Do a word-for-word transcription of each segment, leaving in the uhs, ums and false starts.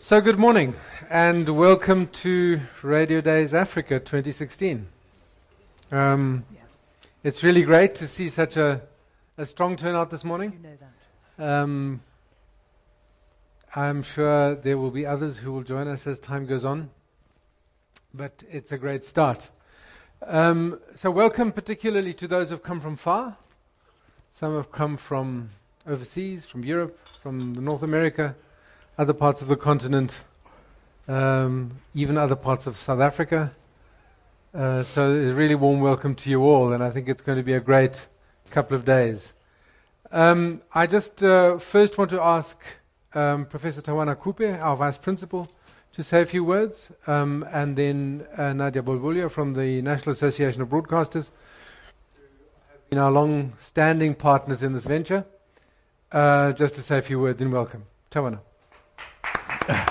So good morning and welcome to Radio Days Africa twenty sixteen. Um, yeah. It's really great to see such a, a strong turnout this morning. You know that. Um, I'm sure there will be others who will join us as time goes on, but it's a great start. Um, so welcome particularly to those who have come from far. Some have come from overseas, from Europe, from North America, other parts of the continent, um, even other parts of South Africa. Uh, so a really warm welcome to you all, and I think it's going to be a great couple of days. Um, I just uh, first want to ask um, Professor Tawana Kupe, our Vice Principal, to say a few words, um, and then uh, Nadia Bolbulio from the National Association of Broadcasters, who have been our long-standing partners in this venture, uh, just to say a few words and welcome. Tawana. Thank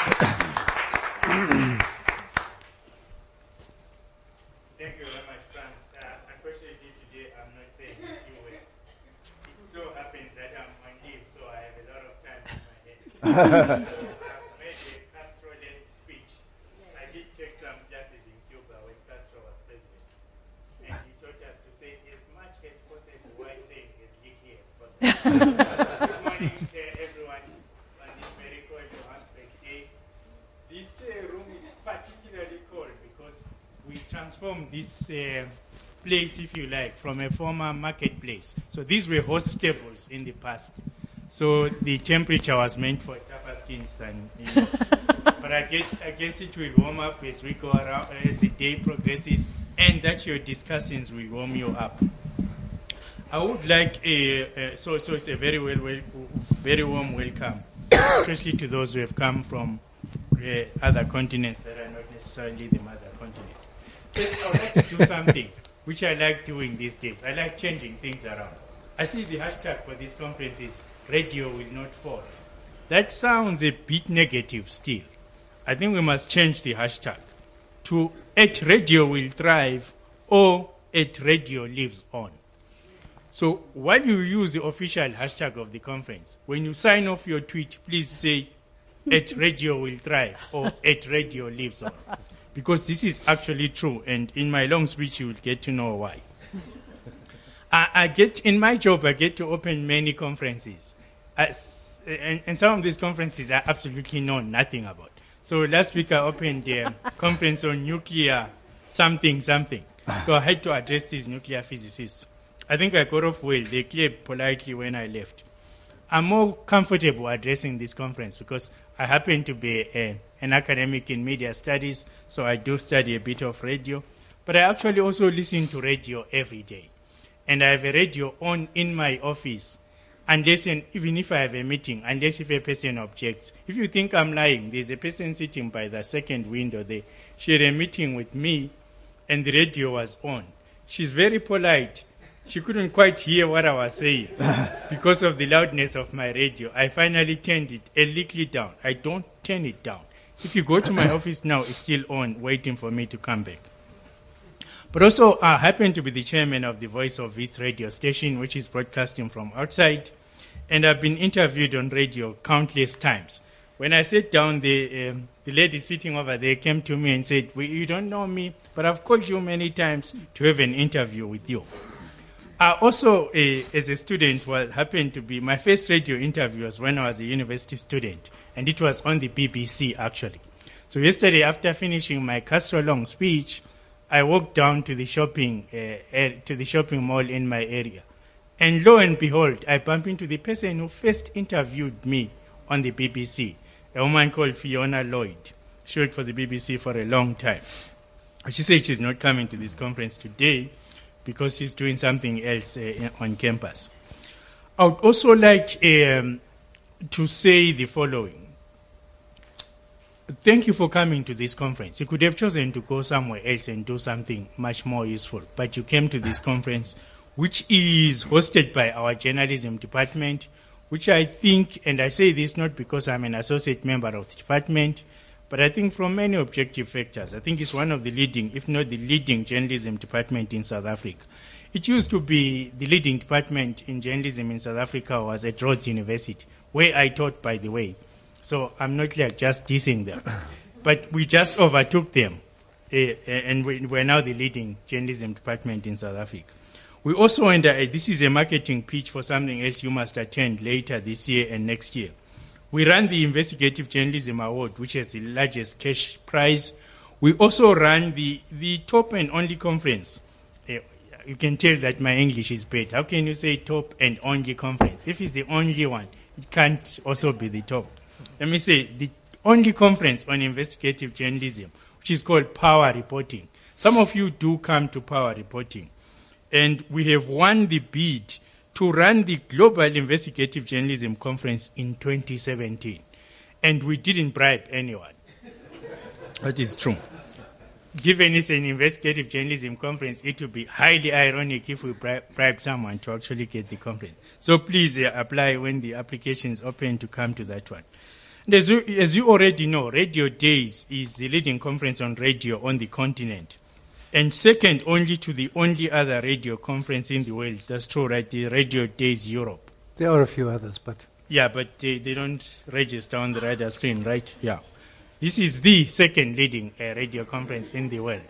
you very much, Franz. Uh, unfortunately, today I'm not saying a few words. It so happens that I'm on leave, so I have a lot of time in my head. So I've made a Castro-led speech. I did take some classes in Cuba when Castro was president, and he taught us to say as much as possible while saying as little as possible. Good morning to everyone on this very cold Johannesburg day. This uh, room is particularly cold because we transformed this uh, place, if you like, from a former marketplace. So these were host tables in the past. So the temperature was meant for tougher skins than yours. But I guess, I guess it will warm up as we go around, as the day progresses, and that your discussions will warm you up. I would like a, uh, so so it's a very well, well very warm welcome, especially to those who have come from uh, other continents that are not necessarily the mother continent. Just, I would like to do something which I like doing these days. I like changing things around. I see the hashtag for this conference is radio will not fall. That sounds a bit negative still. I think we must change the hashtag to at radio will thrive or at radio lives on. So while you use the official hashtag of the conference, when you sign off your tweet, please say at radio will thrive or at radio lives on. Because this is actually true, and in my long speech you will get to know why. I, I get in my job, I get to open many conferences. As, and, and some of these conferences I absolutely know nothing about. So last week I opened a conference on nuclear something, something. So I had to address these nuclear physicists. I think I got off well. They cleared politely when I left. I'm more comfortable addressing this conference because I happen to be a, an academic in media studies, so I do study a bit of radio. But I actually also listen to radio every day. And I have a radio on in my office, unless and even if I have a meeting, unless if a person objects. If you think I'm lying, there's a person sitting by the second window there. She had a meeting with me, and the radio was on. She's very polite. She couldn't quite hear what I was saying because of the loudness of my radio. I finally turned it a little down. I don't turn it down. If you go to my office now, it's still on, waiting for me to come back. But also, I happen to be the chairman of the Voice of Its radio station, which is broadcasting from outside. And I've been interviewed on radio countless times. When I sat down, the, um, the lady sitting over there came to me and said, well, you don't know me, but I've called you many times to have an interview with you. I also, uh, as a student, well, happened to be, my first radio interview was when I was a university student, and it was on the B B C, actually. So yesterday, after finishing my Castro long speech, I walked down to the shopping uh, er, to the shopping mall in my area. And lo and behold, I bumped into the person who first interviewed me on the B B C, a woman called Fiona Lloyd. She worked for the B B C for a long time. She said she's not coming to this conference today because she's doing something else uh, on campus. I would also like um, to say the following. Thank you for coming to this conference. You could have chosen to go somewhere else and do something much more useful, but you came to this conference, which is hosted by our journalism department, which I think, and I say this not because I'm an associate member of the department, but I think from many objective factors, I think it's one of the leading, if not the leading journalism department in South Africa. It used to be the leading department in journalism in South Africa was at Rhodes University, where I taught, by the way. So I'm not like just dissing them. But we just overtook them. Uh, and we, we're now the leading journalism department in South Africa. We also under, uh, this is a marketing pitch for something else you must attend later this year and next year. We run the Investigative Journalism Award, which is the largest cash prize. We also run the, the top and only conference. Uh, you can tell that my English is bad. How can you say top and only conference? If it's the only one, it can't also be the top. Let me say the only conference on investigative journalism, which is called Power Reporting. Some of you do come to Power Reporting. And we have won the bid to run the Global Investigative Journalism Conference in twenty seventeen. And we didn't bribe anyone. That is true. Given it's an investigative journalism conference, it would be highly ironic if we bribe, bribe someone to actually get the conference. So please uh, apply when the application is open to come to that one. And as you, as you already know, Radio Days is the leading conference on radio on the continent. And second only to the only other radio conference in the world. That's true, right? The Radio Days Europe. There are a few others, but... Yeah, but they, they don't register on the radar screen, right? Yeah. This is the second leading uh, radio conference in the world.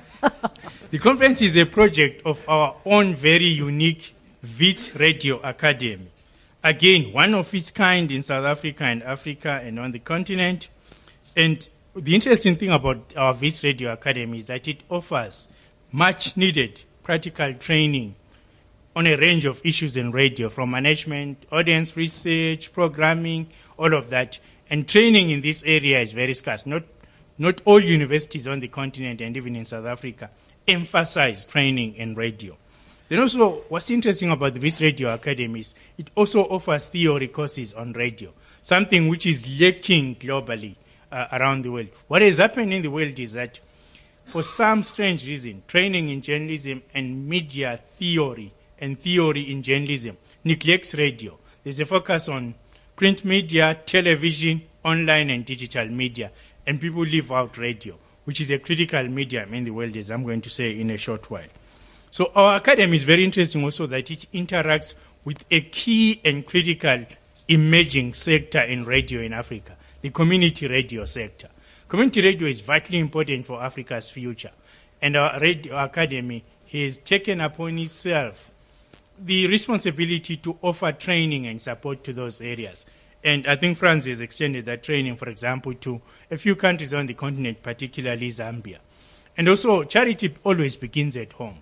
The conference is a project of our own very unique Wits Radio Academy. Again, one of its kind in South Africa and Africa and on the continent. And the interesting thing about our Wits Radio Academy is that it offers much needed practical training on a range of issues in radio, from management, audience research, programming, all of that. And training in this area is very scarce. Not, not all universities on the continent and even in South Africa emphasize training in radio. Then also, what's interesting about the Wits Radio Academy is it also offers theory courses on radio, something which is lacking globally uh, around the world. What has happened in the world is that for some strange reason, training in journalism and media theory and theory in journalism neglects radio. There's a focus on print media, television, online and digital media, and people leave out radio, which is a critical medium in the world, as I'm going to say in a short while. So our academy is very interesting also that it interacts with a key and critical emerging sector in radio in Africa, the community radio sector. Community radio is vitally important for Africa's future, and our radio academy has taken upon itself the responsibility to offer training and support to those areas. And I think France has extended that training, for example, to a few countries on the continent, particularly Zambia. And also, charity always begins at home.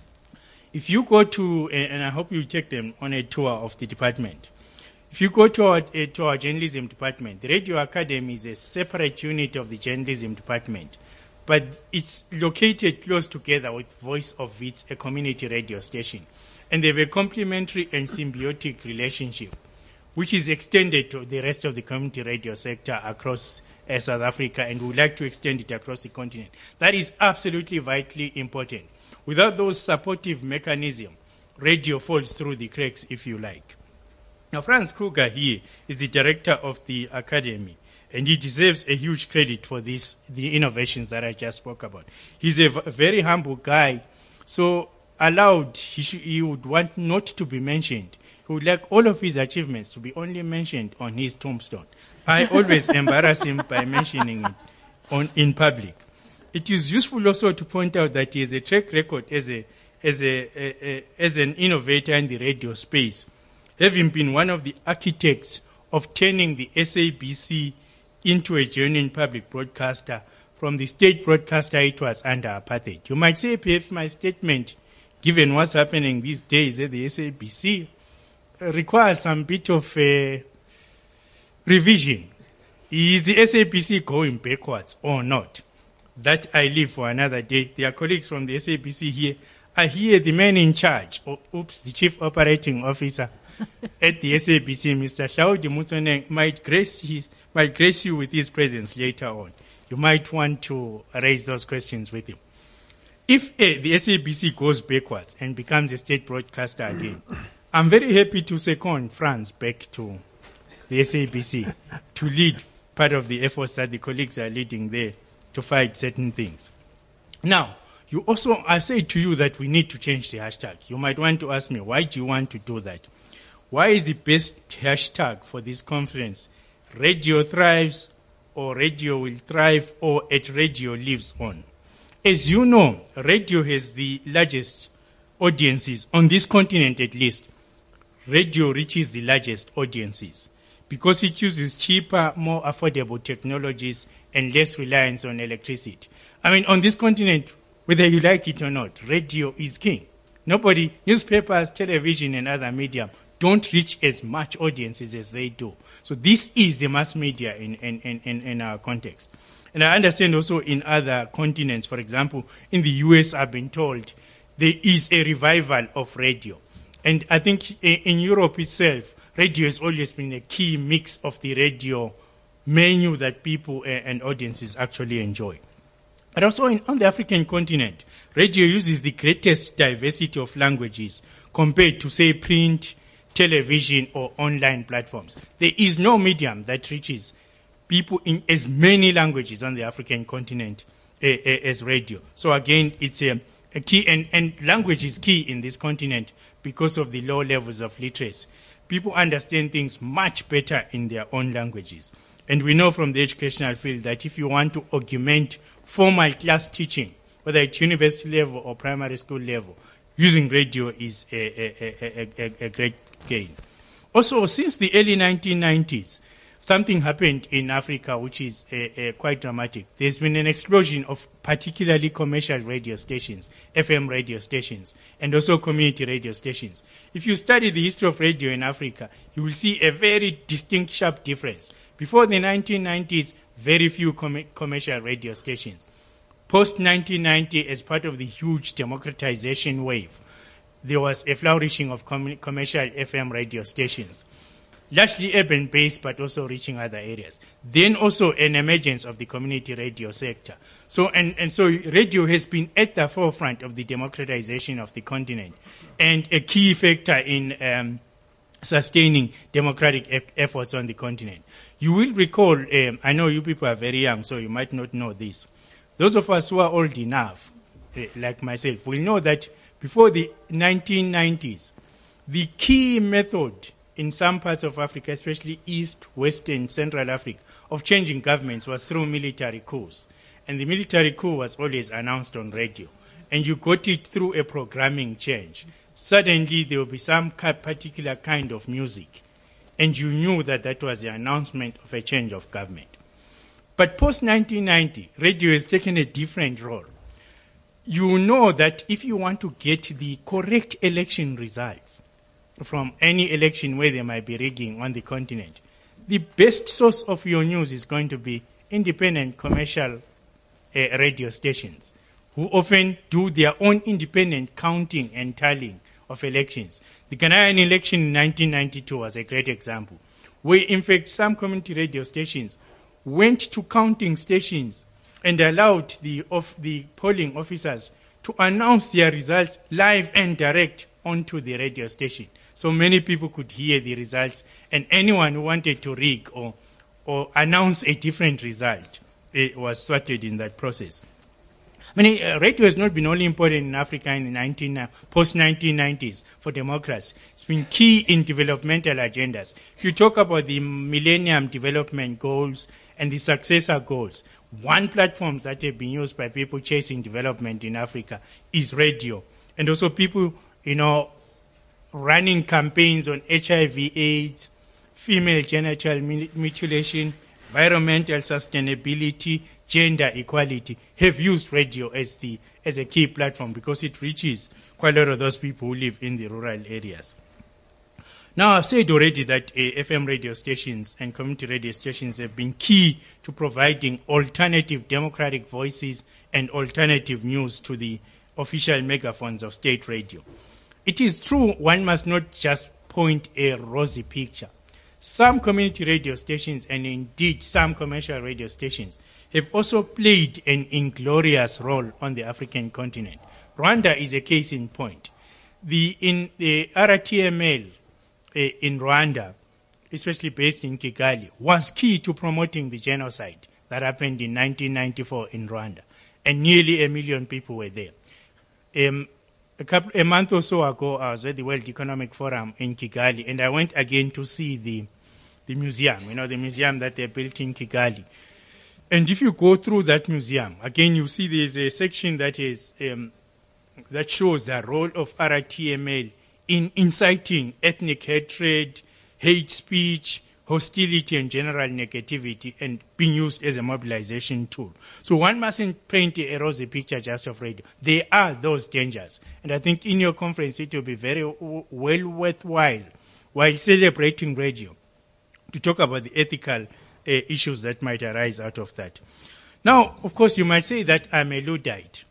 If you go to, and I hope you take them on a tour of the department, if you go to our, uh, to our journalism department, the Radio Academy is a separate unit of the journalism department, but it's located close together with Voice of Wits, a community radio station. And they have a complementary and symbiotic relationship, which is extended to the rest of the community radio sector across uh, South Africa, and we would like to extend it across the continent. That is absolutely vitally important. Without those supportive mechanisms, radio falls through the cracks, if you like. Now, Franz Kruger here is the director of the academy, and he deserves a huge credit for this, the innovations that I just spoke about. He's a v- very humble guy, so allowed, he, sh- he would want not to be mentioned. He would like all of his achievements to be only mentioned on his tombstone. I always embarrass him by mentioning it on, in public. It is useful also to point out that he has a track record as, a, as, a, a, a, as an innovator in the radio space, having been one of the architects of turning the S A B C into a genuine public broadcaster from the state broadcaster it was under apartheid. You might say, perhaps my statement, given what's happening these days at the S A B C, uh, requires some bit of uh, revision. Is the S A B C going backwards or not? That I leave for another day. Their colleagues from the S A B C here are here, the man in charge, or, oops, the chief operating officer at the S A B C, Mister Hlaudi Motsoeneng, might grace, his, might grace you with his presence later on. You might want to raise those questions with him. If uh, the S A B C goes backwards and becomes a state broadcaster again, I'm very happy to second France back to the S A B C to lead part of the efforts that the colleagues are leading there to fight certain things. Now, you also, I say to you that we need to change the hashtag. You might want to ask me, why do you want to do that? Why is the best hashtag for this conference radio thrives, or radio will thrive, or at radio lives on. As you know, radio has the largest audiences, on this continent at least. Radio reaches the largest audiences because it uses cheaper, more affordable technologies and less reliance on electricity. I mean, on this continent, whether you like it or not, radio is king. Nobody, newspapers, television, and other media don't reach as much audiences as they do. So this is the mass media in, in, in, in our context. And I understand also in other continents, for example, in the U S, I've been told there is a revival of radio. And I think in Europe itself, radio has always been a key mix of the radio menu that people and audiences actually enjoy. But also in, on the African continent, radio uses the greatest diversity of languages compared to, say, print, television, or online platforms. There is no medium that reaches people in as many languages on the African continent uh, uh, as radio. So again, it's a, a key, and, and language is key in this continent because of the low levels of literacy. People understand things much better in their own languages. And we know from the educational field that if you want to augment formal class teaching, whether at university level or primary school level, using radio is a, a, a, a, a great gain. Also, since the early nineteen nineties, something happened in Africa which is uh, uh, quite dramatic. There's been an explosion of particularly commercial radio stations, F M radio stations, and also community radio stations. If you study the history of radio in Africa, you will see a very distinct, sharp difference. Before the nineteen nineties, very few com- commercial radio stations. Post nineteen ninety, as part of the huge democratization wave, there was a flourishing of com- commercial F M radio stations, largely urban-based, but also reaching other areas. Then also an emergence of the community radio sector. So, and, and so radio has been at the forefront of the democratization of the continent and a key factor in um, sustaining democratic e- efforts on the continent. You will recall, um, I know you people are very young, so you might not know this. Those of us who are old enough, uh, like myself, will know that before the nineteen nineties, the key method in some parts of Africa, especially East, Western, Central Africa, of changing governments was through military coups. And the military coup was always announced on radio. And you got it through a programming change. Suddenly, there will be some particular kind of music. And you knew that that was the announcement of a change of government. But post nineteen ninety, radio has taken a different role. You know that if you want to get the correct election results from any election where there might be rigging on the continent, the best source of your news is going to be independent commercial uh, radio stations, who often do their own independent counting and tallying of elections. The Ghanaian election in nineteen ninety-two was a great example, where in fact some community radio stations went to counting stations and allowed the, of the polling officers to announce their results live and direct onto the radio station. So many people could hear the results, and anyone who wanted to rig or, or announce a different result, it was sorted in that process. I mean, uh, radio has not been only important in Africa in the nineteen, uh, post nineteen nineties for democracy. It's been key in developmental agendas. If you talk about the Millennium Development Goals and the successor goals, one platform that have been used by people chasing development in Africa is radio. And also people, you know, running campaigns on H I V AIDS, female genital mutilation, environmental sustainability, gender equality, have used radio as the as a key platform because it reaches quite a lot of those people who live in the rural areas. Now, I've said already that uh, F M radio stations and community radio stations have been key to providing alternative democratic voices and alternative news to the official megaphones of state radio. It is true one must not just point a rosy picture. Some community radio stations and indeed some commercial radio stations have also played an inglorious role on the African continent. Rwanda is a case in point. The, in the R T M L uh, in Rwanda, especially based in Kigali, was key to promoting the genocide that happened in nineteen ninety-four in Rwanda, and nearly a million people were there. Um, a, couple, a month or so ago, I was at the World Economic Forum in Kigali, and I went again to see the the museum, you know, the museum that they built in Kigali. And if you go through that museum, again, you see there's a section that is um, that shows the role of R T M L in inciting ethnic hatred, hate speech, hostility, and general negativity, and being used as a mobilization tool. So one mustn't paint a rosy picture just of radio. There are those dangers. And I think in your conference it will be very w- well worthwhile, while celebrating radio, to talk about the ethical uh, issues that might arise out of that. Now, of course, you might say that I'm a Luddite.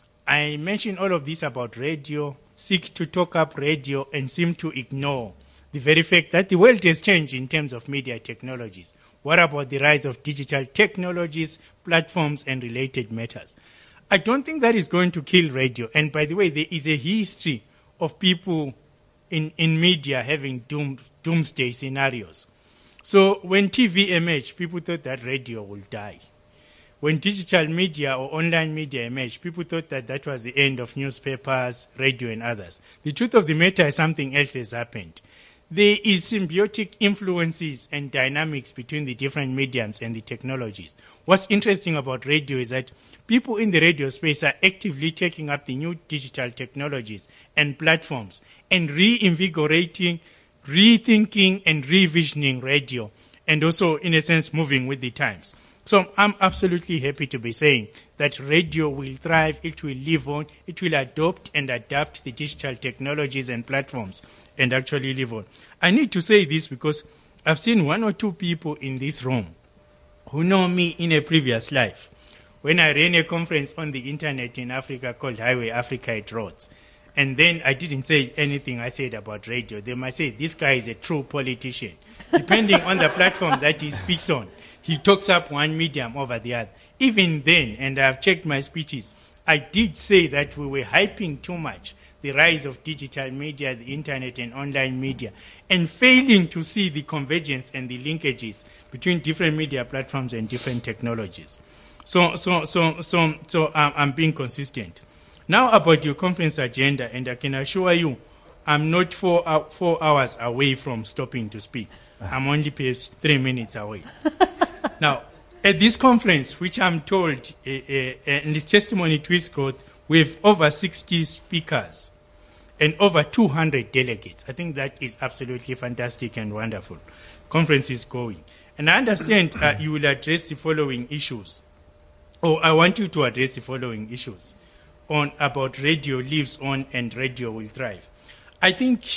I mention all of this about radio, seek to talk up radio, and seem to ignore the very fact that the world has changed in terms of media technologies. What about the rise of digital technologies, platforms, and related matters? I don't think that is going to kill radio. And by the way, there is a history of people in, in media having doom, doomsday scenarios. So when T V emerged, people thought that radio would die. When digital media or online media emerged, people thought that that was the end of newspapers, radio, and others. The truth of the matter is something else has happened. There is symbiotic influences and dynamics between the different mediums and the technologies. What's interesting about radio is that people in the radio space are actively taking up the new digital technologies and platforms and reinvigorating, rethinking, and revisioning radio, and also, in a sense, moving with the times. So I'm absolutely happy to be saying that radio will thrive, it will live on, it will adopt and adapt the digital technologies and platforms and actually live on. I need to say this because I've seen one or two people in this room who know me in a previous life. When I ran a conference on the internet in Africa called Highway Africa at Rhodes, and then I didn't say anything I said about radio, they might say, this guy is a true politician. Depending on the platform that he speaks on, he talks up one medium over the other. Even then, and I've checked my speeches, I did say that we were hyping too much the rise of digital media, the internet and online media, and failing to see the convergence and the linkages between different media platforms and different technologies. So, so, so, so, so um, I'm being consistent. Now about your conference agenda, and I can assure you, I'm not four, uh, four hours away from stopping to speak. I'm only perhaps three minutes away. Now, at this conference, which I'm told, uh, uh, in this testimony to its growth, we have over sixty speakers and over two hundred delegates. I think that is absolutely fantastic and wonderful. Conference is going. And I understand uh, you will address the following issues. Or I want you to address the following issues on about radio lives on and radio will thrive. I think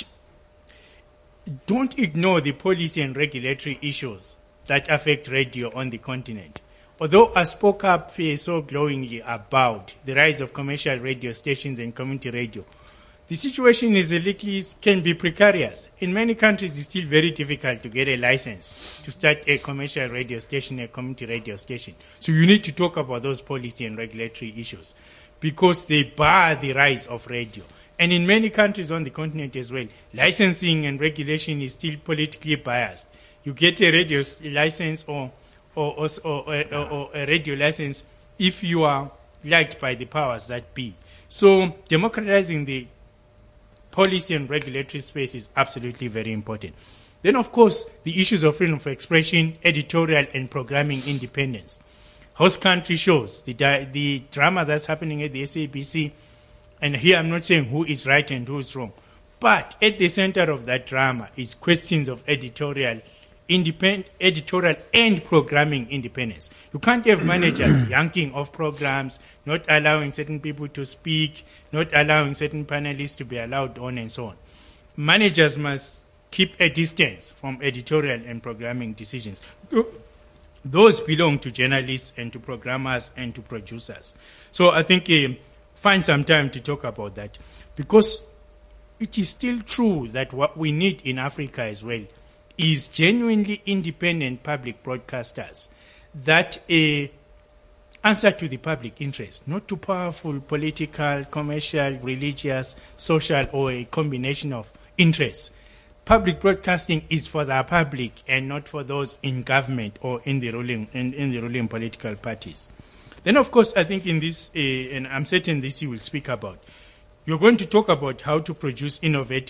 don't ignore the policy and regulatory issues that affect radio on the continent. Although I spoke up uh, so glowingly about the rise of commercial radio stations and community radio, the situation is a little, can be precarious. In many countries, it's still very difficult to get a license to start a commercial radio station, a community radio station. So you need to talk about those policy and regulatory issues because they bar the rise of radio. And in many countries on the continent as well, licensing and regulation is still politically biased. You get a radio license or or, or, or, or, or a radio license if you are liked by the powers that be. So democratizing the policy and regulatory space is absolutely very important. Then, of course, the issues of freedom of expression, editorial and programming independence. Host country shows, the, the drama that's happening at the S A B C, and here I'm not saying who is right and who is wrong, but at the center of that drama is questions of editorial independent, editorial and programming independence. You can't have managers yanking off programs, not allowing certain people to speak, not allowing certain panelists to be allowed on and so on. Managers must keep a distance from editorial and programming decisions. Those belong to journalists and to programmers and to producers. So I think uh, find some time to talk about that, because it is still true that what we need in Africa as well is genuinely independent public broadcasters that uh, answer to the public interest, not to powerful political, commercial, religious, social, or a combination of interests. Public broadcasting is for the public and not for those in government or in the ruling in, in the ruling political parties. Then, of course, I think in this, uh, and I'm certain this you will speak about, you're going to talk about how to produce innovative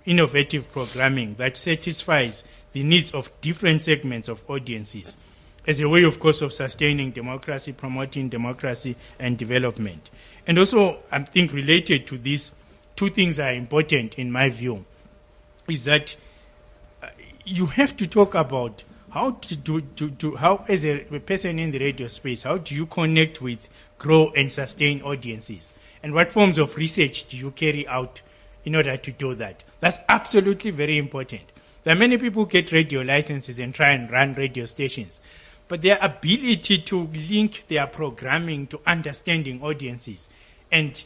innovative programming that satisfies the needs of different segments of audiences as a way, of course, of sustaining democracy, promoting democracy and development. And also, I think related to this, two things are important in my view, is that uh, you have to talk about how to do, to, to, how as a, a person in the radio space, how do you connect with, grow and sustain audiences? And what forms of research do you carry out in order to do that? That's absolutely very important. There are many people who get radio licenses and try and run radio stations, but their ability to link their programming to understanding audiences and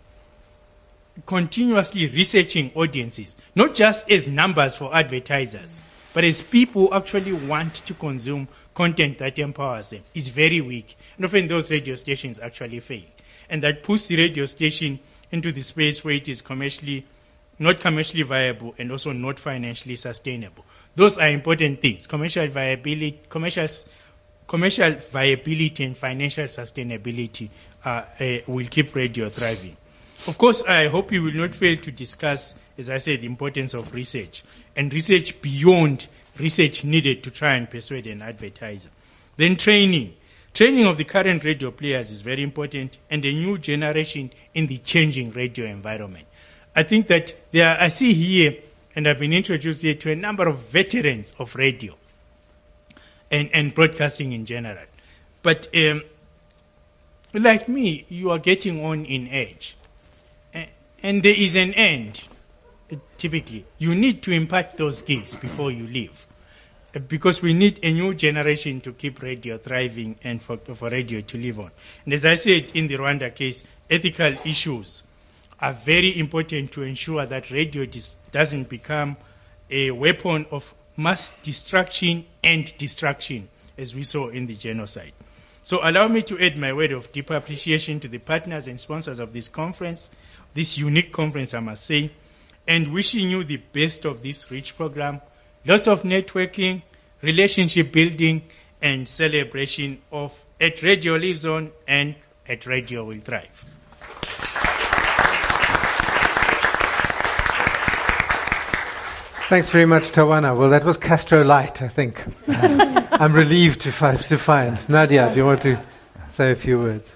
continuously researching audiences, not just as numbers for advertisers, but as people who actually want to consume content that empowers them, is very weak. And often those radio stations actually fail. And that puts the radio station into the space where it is commercially, not commercially viable and also not financially sustainable. Those are important things. Commercial viability, commercial, commercial viability and financial sustainability uh, uh, will keep radio thriving. Of course, I hope you will not fail to discuss, as I said, the importance of research and research beyond research needed to try and persuade an advertiser. Then training. Training of the current radio players is very important, and a new generation in the changing radio environment. I think that there are, I see here, and I've been introduced here to a number of veterans of radio and, and broadcasting in general. But um, like me, you are getting on in age. And there is an end, typically. You need to impart those skills before you leave, because we need a new generation to keep radio thriving and for, for radio to live on. And as I said in the Rwanda case, ethical issues are very important to ensure that radio dis- doesn't become a weapon of mass destruction and destruction, as we saw in the genocide. So allow me to add my word of deep appreciation to the partners and sponsors of this conference, this unique conference, I must say, and wishing you the best of this rich program, lots of networking, relationship building, and celebration of At Radio Lives On and At Radio Will Thrive. Thanks very much, Tawana. Well, that was Castro Light, I think. Uh, I'm relieved to find, to find. Nadia, do you want to say a few words?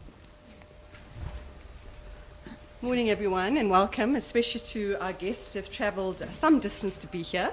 Morning, everyone, and welcome, especially to our guests who have travelled some distance to be here.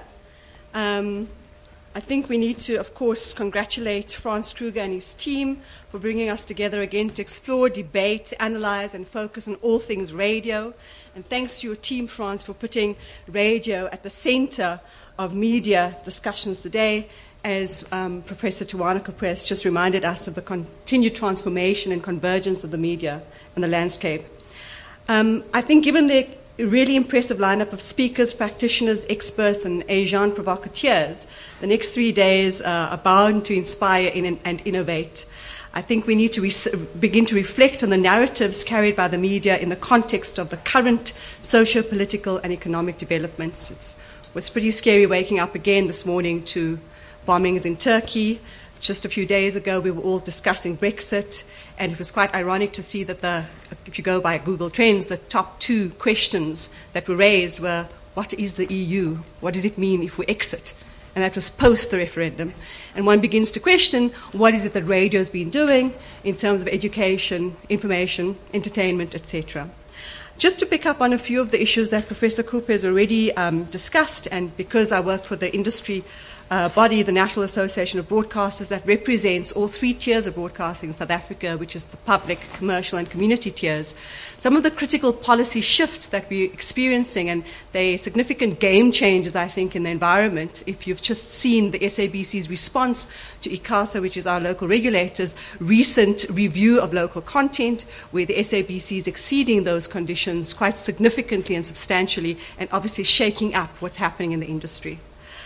Um, I think we need to, of course, congratulate Franz Kruger and his team for bringing us together again to explore, debate, analyze, and focus on all things radio. And thanks to your team, Franz, for putting radio at the center of media discussions today, as um, Professor Tawana Koprez just reminded us of the continued transformation and convergence of the media and the landscape. Um, I think given the really impressive lineup of speakers, practitioners, experts, and Asian provocateurs, the next three days uh, are bound to inspire in, and innovate. I think we need to re- begin to reflect on the narratives carried by the media in the context of the current socio-political and economic developments. It was pretty scary waking up again this morning to bombings in Turkey. Just a few days ago, we were all discussing Brexit, and it was quite ironic to see that the, if you go by Google Trends, the top two questions that were raised were, what is the E U? What does it mean if we exit? And that was post the referendum. And one begins to question, what is it that radio has been doing in terms of education, information, entertainment, et cetera. Just to pick up on a few of the issues that Professor Cooper has already um, discussed, and because I work for the industry uh, body, the National Association of Broadcasters, that represents all three tiers of broadcasting in South Africa, which is the public, commercial, and community tiers. Some of the critical policy shifts that we're experiencing, and they're significant game changers, I think, in the environment. If you've just seen the S A B C's response to ICASA, which is our local regulators' recent review of local content, where the S A B C is exceeding those conditions quite significantly and substantially, and obviously shaking up what's happening in the industry.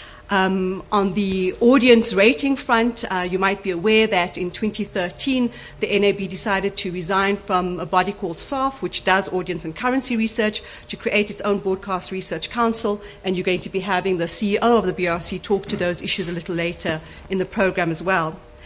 Um, on the audience rating front, uh, you might be aware that in twenty thirteen, the N A B decided to resign from a body called S A F, which does audience and currency research, to create its own Broadcast Research Council, and you're going to be having the C E O of the B R C talk to those issues a little later in the program as well.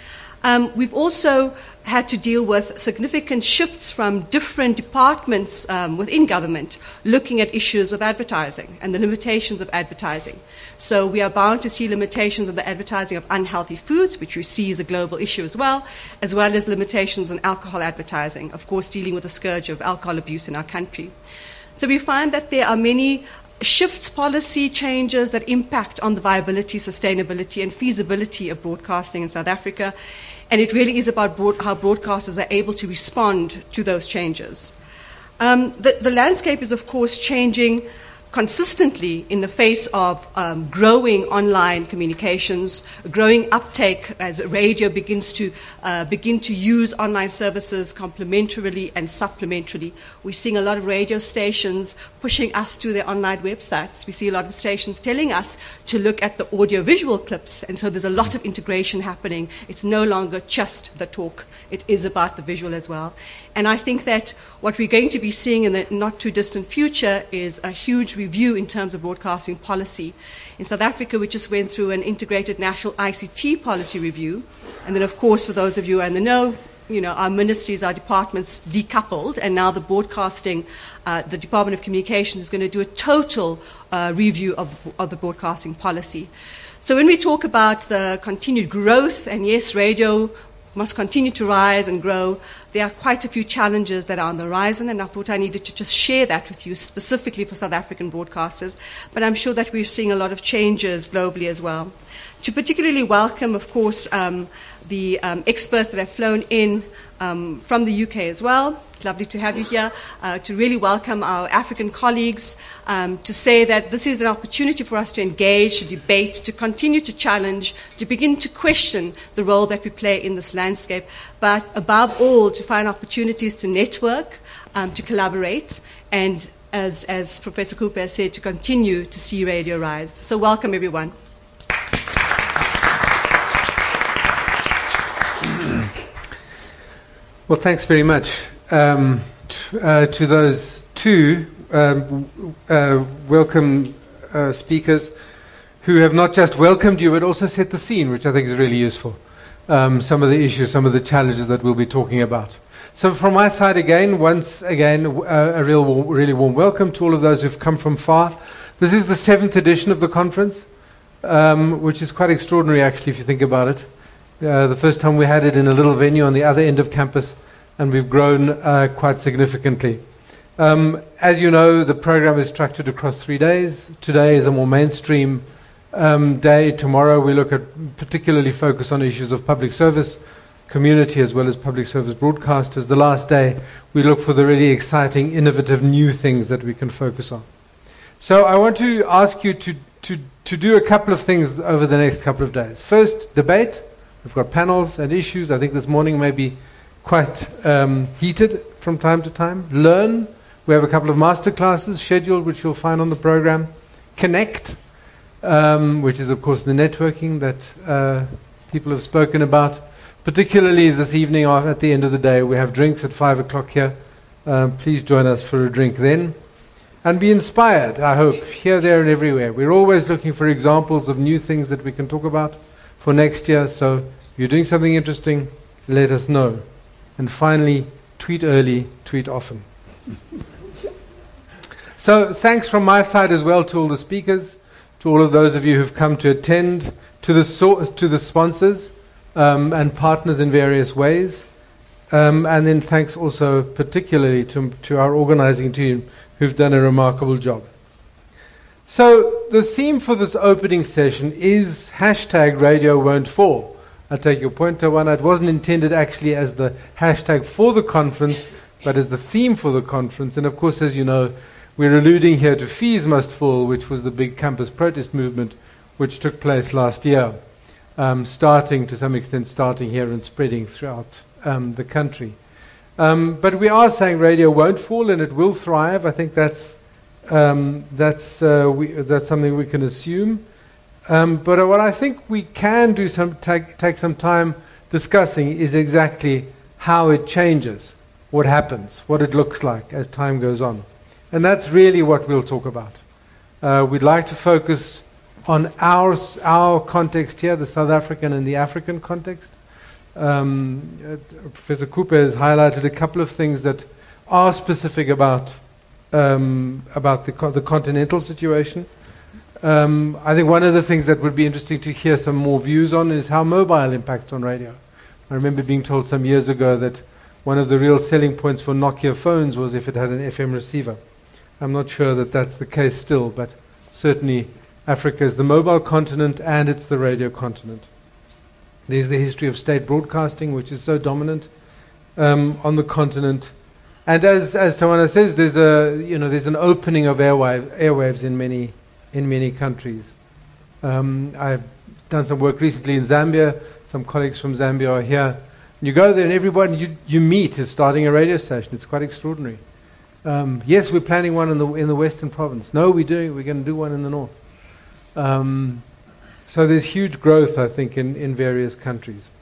Um, we've also had to deal with significant shifts from different departments um, within government looking at issues of advertising and the limitations of advertising. So we are bound to see limitations of the advertising of unhealthy foods, which we see is a global issue as well, as well as limitations on alcohol advertising, of course dealing with the scourge of alcohol abuse in our country. So we find that there are many shifts, policy changes that impact on the viability, sustainability, and feasibility of broadcasting in South Africa. And it really is about broad, how broadcasters are able to respond to those changes. Um, the, the landscape is, of course, changing consistently in the face of um, growing online communications, growing uptake as radio begins to uh, begin to use online services complementarily and supplementarily. We're seeing a lot of radio stations pushing us to their online websites. We see a lot of stations telling us to look at the audio-visual clips, and so there's a lot of integration happening. It's no longer just the talk. It is about the visual as well. And I think that what we're going to be seeing in the not-too-distant future is a huge review in terms of broadcasting policy. In South Africa, we just went through an integrated national I C T policy review. And then, of course, for those of you in the know, you know, our ministries, our departments decoupled, and now the broadcasting, uh, the Department of Communications is going to do a total uh, review of, of the broadcasting policy. So when we talk about the continued growth, and yes, radio must continue to rise and grow, there are quite a few challenges that are on the horizon, and I thought I needed to just share that with you specifically for South African broadcasters, but I'm sure that we're seeing a lot of changes globally as well. To particularly welcome, of course, um, the um, experts that have flown in um, from the U K as well. It's lovely to have you here, uh, to really welcome our African colleagues, um, to say that this is an opportunity for us to engage, to debate, to continue to challenge, to begin to question the role that we play in this landscape, but above all, to find opportunities to network, um, to collaborate, and as, as Professor Cooper has said, to continue to see radio rise. So welcome, everyone. Well, thanks very much um, t- uh, to those two um, uh, welcome uh, speakers who have not just welcomed you, but also set the scene, which I think is really useful. Um, some of the issues, some of the challenges that we'll be talking about. So from my side again, once again, uh, a real, warm, really warm welcome to all of those who've come from far. This is the seventh edition of the conference, um, which is quite extraordinary, actually, if you think about it. Uh, the first time we had it in a little venue on the other end of campus, and we've grown uh, quite significantly. Um, as you know, the program is structured across three days. Today is a more mainstream um, day. Tomorrow we look at particularly focus on issues of public service, community, as well as public service broadcasters. The last day we look for the really exciting, innovative, new things that we can focus on. So I want to ask you to, to, to do a couple of things over the next couple of days. First, debate. We've got panels and issues. I think this morning may be quite um, heated from time to time. Learn. We have a couple of master classes scheduled, which you'll find on the program. Connect, um, which is, of course, the networking that uh, people have spoken about. Particularly this evening, at the end of the day, we have drinks at five o'clock here. Um, please join us for a drink then. And be inspired, I hope, here, there, and everywhere. We're always looking for examples of new things that we can talk about for next year. So if you're doing something interesting, let us know. And finally, tweet early, tweet often. So thanks from my side as well to all the speakers, to all of those of you who've come to attend, to the so- to the sponsors um, and partners in various ways. Um, and then thanks also particularly to, to our organizing team who've done a remarkable job. So the theme for this opening session is hashtag radio won't fall. I'll take your point, Tawana. It wasn't intended actually as the hashtag for the conference, but as the theme for the conference. And of course, as you know, we're alluding here to Fees Must Fall, which was the big campus protest movement which took place last year, um, starting to some extent starting here and spreading throughout um, the country. Um, but we are saying radio won't fall and it will thrive. I think that's um, that's uh, we, that's something we can assume. Um, but what I think we can do some take, take some time discussing is exactly how it changes, what happens, what it looks like as time goes on. And that's really what we'll talk about. Uh, we'd like to focus on our, our context here, the South African and the African context, Um, uh, Professor Cooper has highlighted a couple of things that are specific about um, about the, co- the continental situation. Um, I think one of the things that would be interesting to hear some more views on is how mobile impacts on radio. I remember being told some years ago that one of the real selling points for Nokia phones was if it had an F M receiver. I'm not sure that that's the case still, but certainly Africa is the mobile continent and it's the radio continent. There's the history of state broadcasting, which is so dominant um, on the continent. And as as Tawana says, there's a you know there's an opening of airwave, airwaves in many in many countries. Um, I've done some work recently in Zambia. Some colleagues from Zambia are here. You go there and everyone you you meet is starting a radio station. It's quite extraordinary. Um, yes, we're planning one in the in the Western Province. No, we're doing we're going to do one in the North. Um, so there's huge growth, I think, in, in various countries.